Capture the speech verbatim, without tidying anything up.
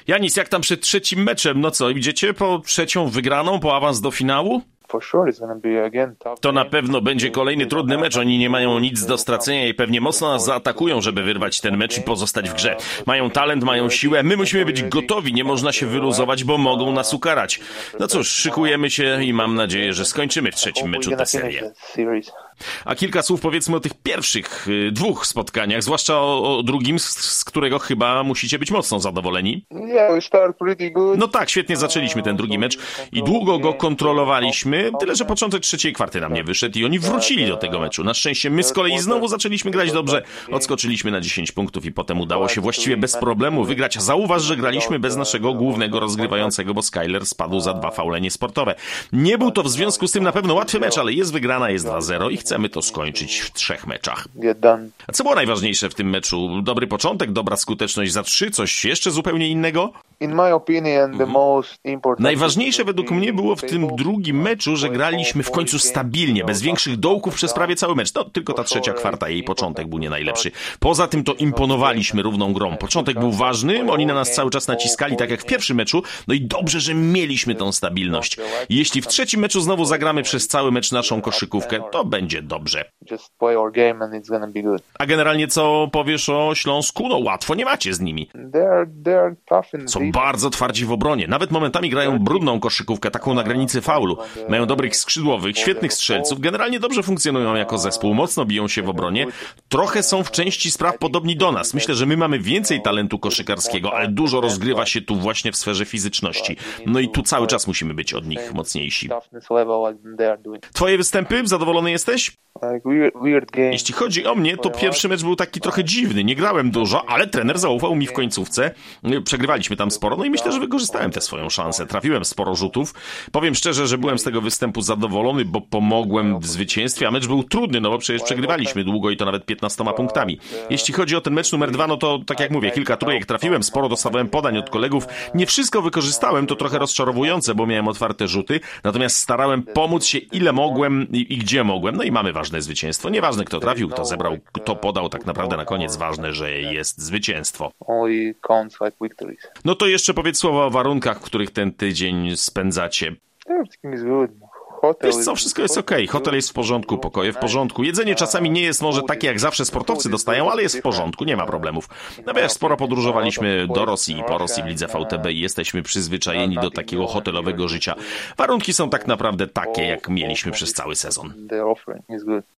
Janis, jak tam przed trzecim meczem? No co, idziecie po trzecią wygraną, po awans do finału? To na pewno będzie kolejny trudny mecz. Oni nie mają nic do stracenia i pewnie mocno nas zaatakują, żeby wyrwać ten mecz i pozostać w grze. Mają talent, mają siłę. My musimy być gotowi. Nie można się wyluzować, bo mogą nas ukarać. No cóż, szykujemy się i mam nadzieję, że skończymy w trzecim meczu tę serię. A kilka słów powiedzmy o tych pierwszych y, dwóch spotkaniach, zwłaszcza o, o drugim, z, z którego chyba musicie być mocno zadowoleni. No tak, świetnie zaczęliśmy ten drugi mecz i długo go kontrolowaliśmy, tyle że początek trzeciej kwarty nam nie wyszedł i oni wrócili do tego meczu. Na szczęście my z kolei znowu zaczęliśmy grać dobrze, odskoczyliśmy na dziesięć punktów i potem udało się właściwie bez problemu wygrać. Zauważ, że graliśmy bez naszego głównego rozgrywającego, bo Skyler spadł za dwa faule niesportowe. Nie był to w związku z tym na pewno łatwy mecz, ale jest wygrana, jest dwa zero i chcemy to skończyć w trzech meczach. A co było najważniejsze w tym meczu? Dobry początek, dobra skuteczność za trzy, coś jeszcze zupełnie innego? Najważniejsze według mnie było w tym drugim meczu, że graliśmy w końcu stabilnie, bez większych dołków przez prawie cały mecz. No, tylko ta trzecia kwarta, jej początek był nie najlepszy. Poza tym to imponowaliśmy równą grą. Początek był ważny, oni na nas cały czas naciskali, tak jak w pierwszym meczu, no i dobrze, że mieliśmy tą stabilność. Jeśli w trzecim meczu znowu zagramy przez cały mecz naszą koszykówkę, to będzie dobrze. A generalnie co powiesz o Śląsku? No łatwo nie macie z nimi. Są bardzo twardzi w obronie. Nawet momentami grają brudną koszykówkę, taką na granicy faulu. Mają dobrych skrzydłowych, świetnych strzelców. Generalnie dobrze funkcjonują jako zespół. Mocno biją się w obronie. Trochę są w części spraw podobni do nas. Myślę, że my mamy więcej talentu koszykarskiego, ale dużo rozgrywa się tu właśnie w sferze fizyczności. No i tu cały czas musimy być od nich mocniejsi. Twoje występy? Zadowolony jesteś? Jeśli chodzi o mnie, to pierwszy mecz był taki trochę dziwny. Nie grałem dużo, ale trener zaufał mi w końcówce. Przegrywaliśmy tam sporo, no i myślę, że wykorzystałem tę swoją szansę. Trafiłem sporo rzutów. Powiem szczerze, że byłem z tego występu zadowolony, bo pomogłem w zwycięstwie, a mecz był trudny, no bo przecież przegrywaliśmy długo i to nawet piętnastoma punktami. Jeśli chodzi o ten mecz numer dwa, no to tak jak mówię, kilka trójek trafiłem, sporo dostawałem podań od kolegów. Nie wszystko wykorzystałem, to trochę rozczarowujące, bo miałem otwarte rzuty, natomiast starałem pomóc się ile mogłem i, i gdzie mogłem, no i mamy ważne zwycięstwo. Nieważne kto trafił, kto zebrał, kto podał, tak naprawdę na koniec ważne, że jest zwycięstwo. No to jeszcze powiedz słowa o warunkach, w których ten tydzień spędzacie. Wiesz co, wszystko jest okej. Okay. Hotel jest w porządku, pokoje w porządku. Jedzenie czasami nie jest może takie, jak zawsze sportowcy dostają, ale jest w porządku, nie ma problemów. No wiesz, sporo podróżowaliśmy do Rosji i po Rosji w lidze V T B i jesteśmy przyzwyczajeni do takiego hotelowego życia. Warunki są tak naprawdę takie, jak mieliśmy przez cały sezon.